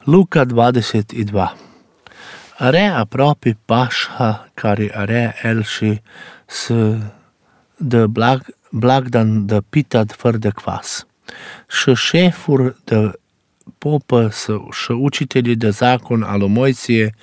Luca 22. Are aproape Pașha care are el și să de Blagdan de pitad fără de kvas. Și șeful de popă și učitelji de zakon al Moisie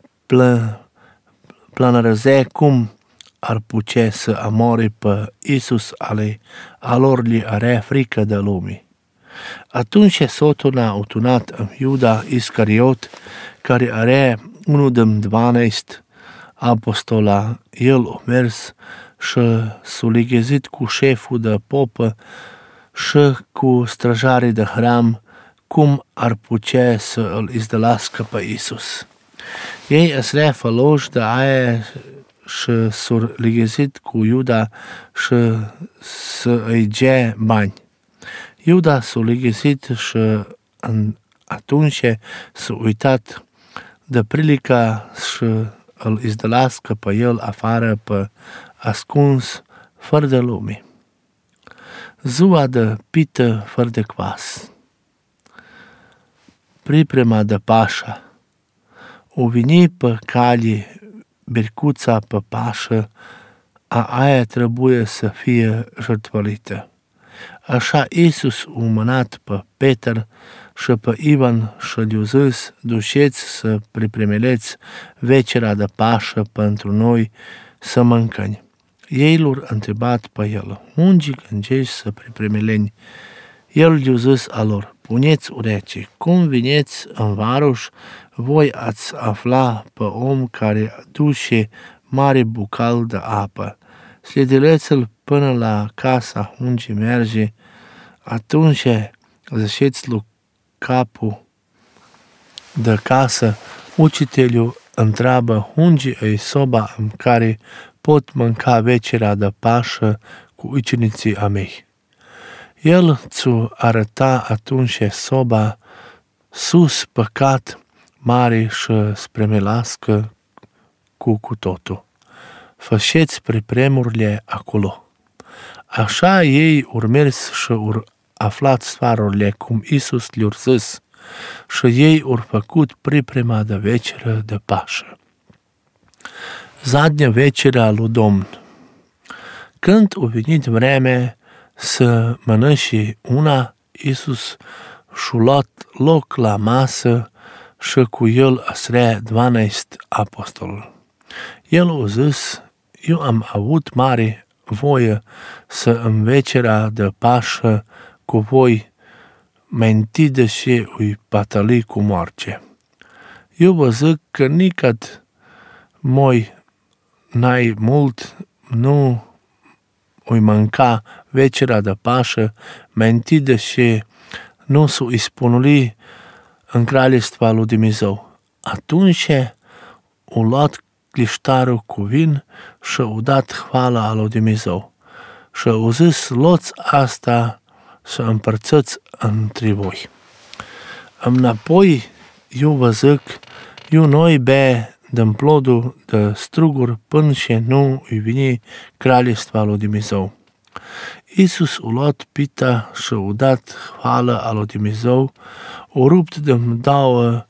planărăze cum ar putea să amore pe Iisus alor li are frică de lumii. Atunci Sotona a utunat în Iuda Iscariot, care are unul din 12 apostola. El a mers și s-a legezit cu șeful de popă și cu străjarii de hram cum ar putea să îl izdelască pe Iisus. Ei îsrea făloși de aia și s-au legezit cu Iuda și să îi dea bani. Iuda s-a legezit și atunci s-a uitat de prilica și îl izdelască pe el afară pe ascuns fără de lume. Ziua de pită fără de kvas. Priprema de Pașa. O veni pe cale bircuța pe Pașă, a aia trebuie să fie jertfălită. Așa Iisus a mânat pe Peter și pe Ivan și le-a zis, duceți să pripremeleți večera de Pașă pentru noi să mâncăm. Ei l-au întrebat pe el, unde gândești să pripremeleni? El le-a zis alor, puneți ureche, cum vineți în varuș, voi ați afla pe om care duce mare bucal de apă. Sledileți-l până la casa unde merge, atunci ziceți lui capul de casă, učitelul întreabă unde e soba în care pot mânca večera de Pașă cu ucenicii a mei. El ți-o arăta atunci soba sus păcat mare și spremelască cu totul. Făceți pripremurile acolo. Așa ei urmers și aflat sfarurile cum Iisus le-a zis și ei au făcut priprema de veceră de Pașă. Zadnea večera lui Domn. Când a venit vreme să mănânce una, Iisus și-a luat loc la masă și cu el asrea 12 apostoli. El a zis, eu am avut mare voie să în večera de Pașă cu voi mai întâi deși îi patăli cu moarte. Eu vă zic că nicăt moi n-ai mult nu îi mânca večera de Pașă mai întâi deși nu s-o ispunuli în Kraljestva lui Dumnezeu. Atunci a luat cliștarul cu vin și a dat hvala lui Dumnezeu. Și a zis, luați asta să împărțiți între voi. Înapoi, eu vă zic, eu noi be din plodul de struguri până și nu îi vine Kraljestva lui Dumnezeu. Iisus a luat pita și a dat hvala lui Dumnezeu, a rupt din două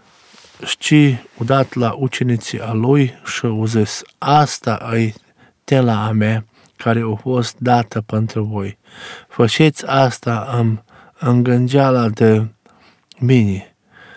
și a dat la ucenicii a lui și a zis, asta e tela a mea care a fost dată pentru voi. Făceți asta în gângeala de mine.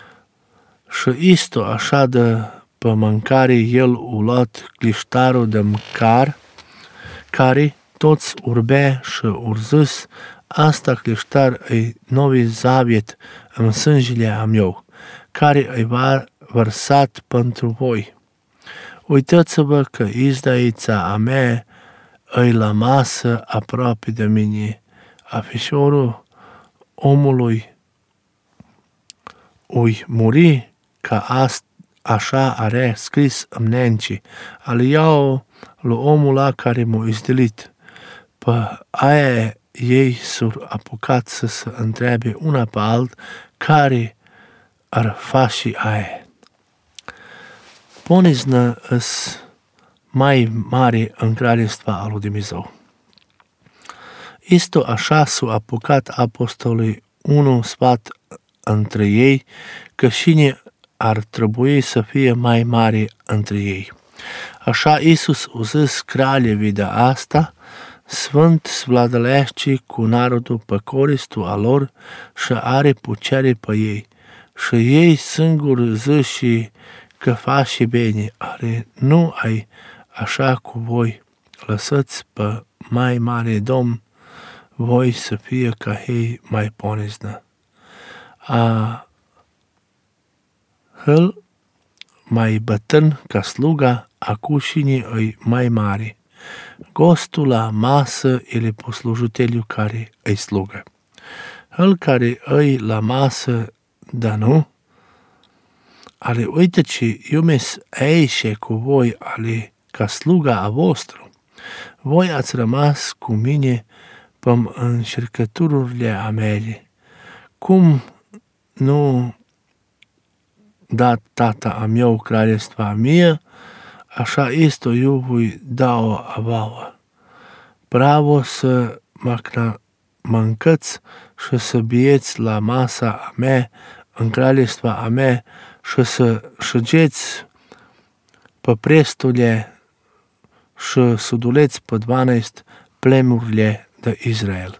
Și isto așa de pe mâncare el a luat cliștarul de măcar, care toți urbe și ur zis, asta cliștar e novi zaviet în sângele a meu, care e vărsat pentru voi. Uitați-vă că izdaița a mea e la masă aproape de mine. Afișorul omului ui muri ca așa are scris în nenci. Al iau lui omul la care m-a izdelit. Pe aia ei s-au apucat să se întrebe una pe alt care ar face aia. Ponisnă îs mai mare în Kraljestva lui Dumnezeu. Isto așa s-au apucat apostolii unul sfat între ei, că cine ar trebui să fie mai mare între ei. Așa Iisus a zis kraljevi da asta, Sfânt svladălește cu narodul pe coristul a lor și are putere pe ei. Și ei singuri zici că faci bine, are nu ai așa cu voi. Lăsați pe mai mare Domn voi să fie ca ei mai poneznă. Hăl mai bătrân ca sluga, acu cine îi mai mare. Gostul la masă ele poslujuteliu care îi slugă. Hăl care îi la masă, da nu? Ale uite ce iumes eișe cu voi ale ca sluga a vostru. Voi ați rămas cu mine pe încercăturile a mele. Cum nu dat tata a meu kraljestva mie, așa isto eu voi dao a vouă. Pravo să mâncați și să bieți la masa a mea, în kraljestva a mea, și să șăgeți pe prestule și să duleți pe 12 plemurile de Israel.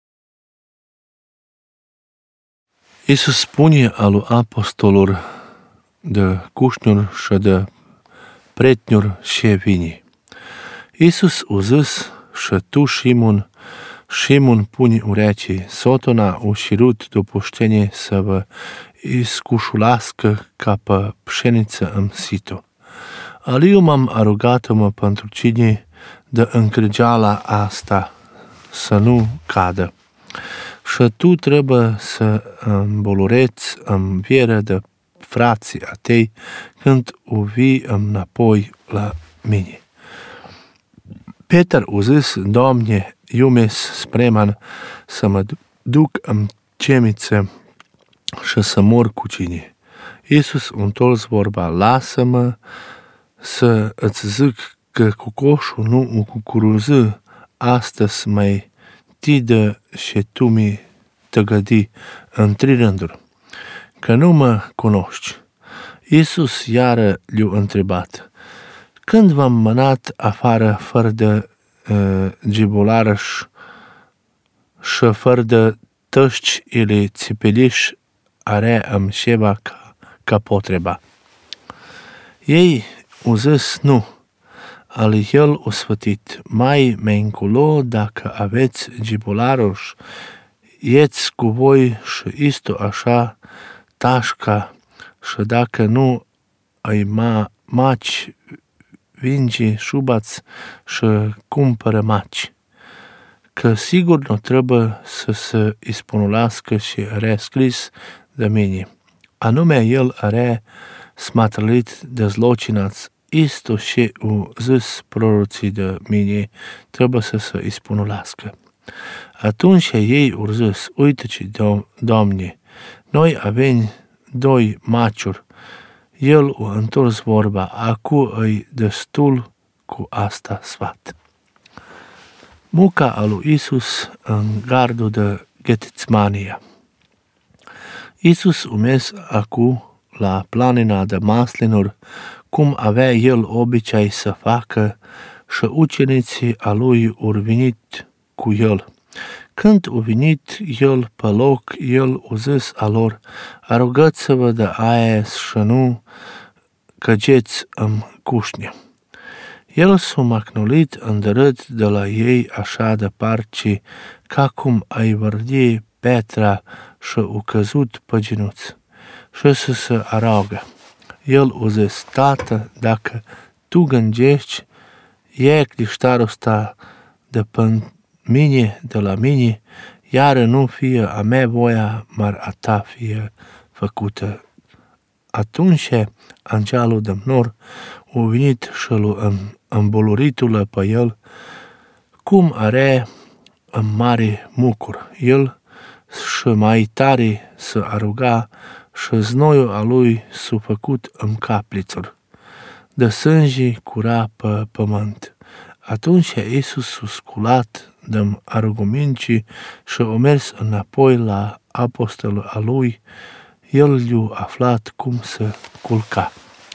Iisus spune alu apostolor de cușniuri și de pretniuri și vini. Iisus a zis și tu, Simon pune ureche, Sotona a șirut dopuștenie să vă iscușulască ca pe pșeniță în sito. Aliu m-am arugat-mă pentru cine de încrgeala asta să nu cadă. Și tu trebuie să îmbolureți în vieră de frații a tei când o vii înapoi la mine. Peter a zis, Doamne, iumes spreman să mă duc în cemiță și să mor cu cine. Iisus a întors vorba, lasă-mă să îți zic că cocoșul nu o cucuruză astăzi mai tidă și tu mi tăgădi în 3 rânduri, că nu mă cunoști. Iisus iară le-a întrebat, când v-am mânat afară fără de gibularăș și fără de tășci ili țipeliș are am șeva ca potreba. Ei au zis nu, ale el o sfătit, mai menculo dacă aveți gibularoș, ieți cu voi și isto așa tașca și dacă nu ai maci, vingi, șubați și cumpără maci. Că sigur nu trebuie să se ispunulască și are scris de mine. Anume el are smatrălit de zlocinați, isto și u zis proroții de mine trebuie să se ispunulască. Atunci ei au zis, uite ce, Doamne, noi avem 2 maciuri. El a întors vorba, acu îi destul cu asta sfat. Muca a lui Iisus în gardul de Ghețmania. Iisus a mers acu la planina de maslinuri, cum avea el obicei să facă, și ucenicii a lui au venit cu el. Când a venit el pe loc, el a zis alor, arugați-vă de aia și nu căgeți în cușnie. El s-a macnulit îndărât de la ei așa de parci, ca cum ai vărdi Petra și a căzut pe genuț, și să se arogă. El a zis, Tată, dacă tu gândești, e cliștarul ăsta de pe mine, de la mine, iar nu fie a mea voia, mar a ta fie făcută. Atunci angelul de nor a venit și l-a îmboluritul pe el, cum are în mare mucur. El și mai tare să aruga și znoiul a lui s-a făcut în caplițuri. De sânge cura pe pământ. Atunci Iisus s-a sculat de argumentii și a mers înapoi la apostolul a lui el i-a aflat cum să culca.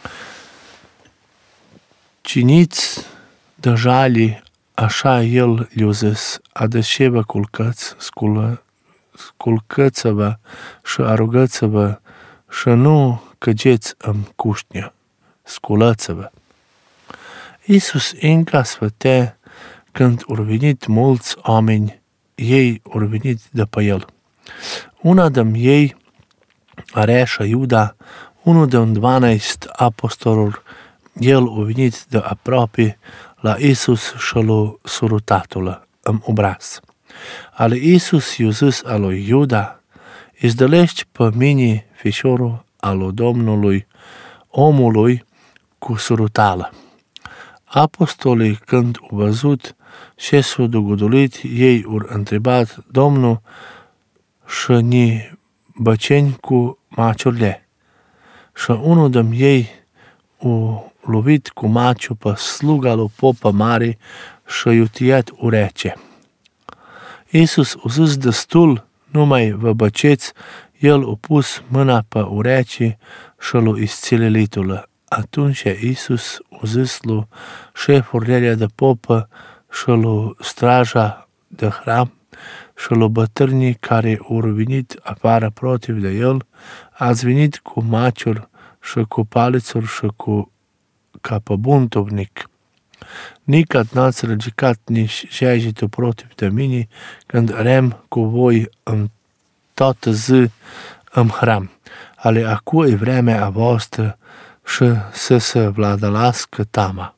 Ciniți de jali, așa el i-a zis, adășevă culcați, sculcăți-vă și arugăți-vă și nu căgeți în cușnă, sculăți-vă. Iisus încă sfătea când au venit mulți oameni, ei au venit după el. Una din ei, Areșa Iuda, unul din 12 apostoluri, el a venit de aproape la Iisus și l-a surutat-o în obraz. Ale Iisus i-a zis a lui Iuda, izdălești pe mine fișorul al Domnului, omului cu surutală. Apostolii, când au văzut ce s-a dogodolit, ei au întrebat Domnul și ni băceni cu maciurile. Și unul din ei a lovit cu maciu pe sluga lui popă mare și i-a tăiat urece. Iisus a zis destul, nu mai vă băceți, el a pus mâna pe urece și l-a isțelelit-o. Atunci Iisus a zis lui șeful de popă și lui straja de hram și lui bătrânii care au venit afară protiv de el, ați venit cu maciuri și cu palițuri și cu ca pe buntovnic. Nici n-ați răgicat nici jejitul protiv de mine când rem cu voi în toată zi în hram. Ale acu e vremea a voastră și să se vladălască tama.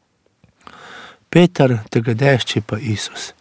Peter te gădește pe Iisus.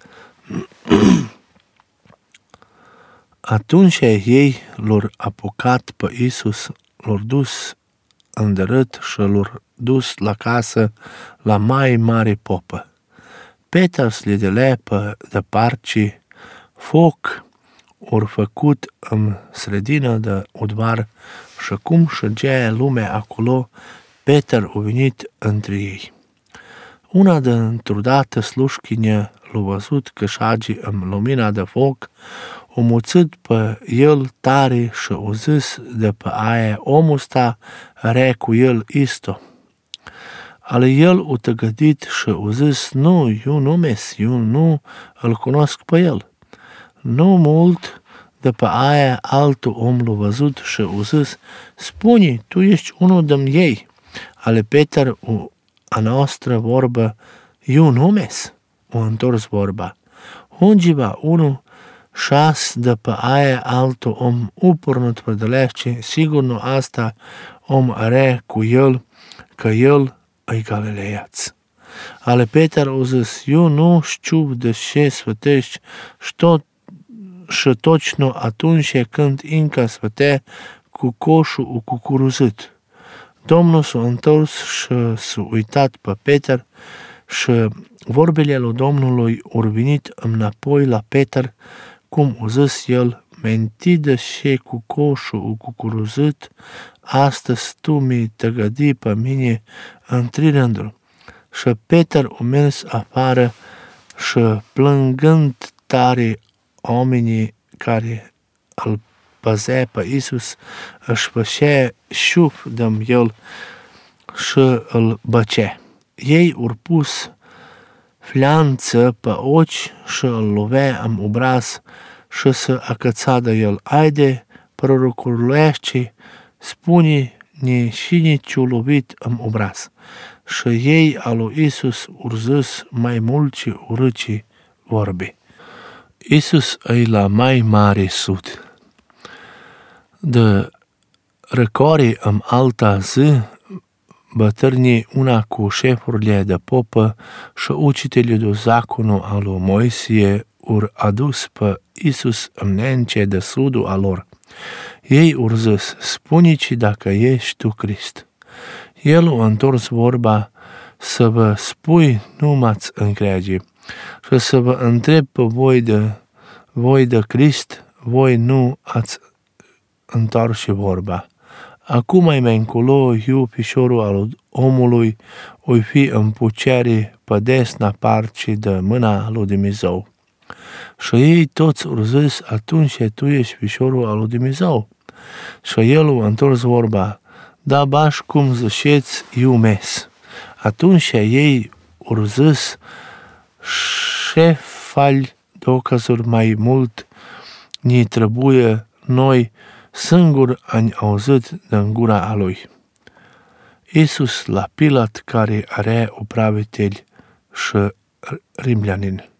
Atunci ei l-au apucat pe Iisus, l-au dus în dărât și l-au dus la casă la mai mare popă. Peter slidelea pe departe, foc ori făcut în sredină de udvar și cum șăgea lumea acolo, Peter a venit între ei. Una dintr-o dată slușchină l-a văzut că șage în lumina de foc, a muțit pe el tare și a zis de pe aia, omul ăsta re cu el isto. Ale el a tăgădit și a zis, nu, eu nu îl cunosc pe el. Nu mult de pe aia altul om l-a văzut și a zis, spune, tu ești unul din ei. Ale Peter a noastră vorbă, eu numes, a întors vorba. Ungiva unul 6 de pe aia altul om upărnut pădălește, sigur nu asta om are cu el, că el e galileaț. Ale Peter a zis, eu nu știu de ce sfătești și точно atunci când încă sfătea cu coșul u cucuruzit. Domnul s-a întors și s-a uitat pe Peter și vorbele lui Domnului au venit înapoi la Peter, cum a zis el, mentidă și cu coșul u cucuruzit, astăzi tu mi tăgădi pe mine în 3 rânduri. Și Peter a mers afară și plângând tare oamenii care îl păzea pe Iisus, își făcea șuf de el și îl băcea. Ei au pus flanță pe ochi și îl lovea în obraz și se acăța de el. Haide, proroculește, spune-ne cine ți-a lovit în obraz. Și ei al lui Iisus au zis mai mulți urâci vorbi. Iisus e la mai mare sud. De răcoare în alta zi, bătrânii una cu șefurile de popă și učitelii de zaconul al lui Moisie au adus pe Iisus înainte de sudul al lor. Ei au zis, spune-ci dacă ești tu Crist. El a întors vorba, să vă spui nu m-ați încrege și să vă întreb pe voi de Crist, voi nu ați întoarce vorba. Acum mai încolo, eu, pișorul al omului, o fi în pucere pe desna parte de mâna lui Dumnezeu. Și ei toți au zis, atunci tu ești pișorul al lui Dumnezeu. Și el a întors vorba, da, baș cum ziceți, eu mes. Atunci ei au zis, ce fali docazuri mai mult ni trebuie noi singur ani auzit din gura a lui. Iisus la Pilat care are upraviteli și rimljanin.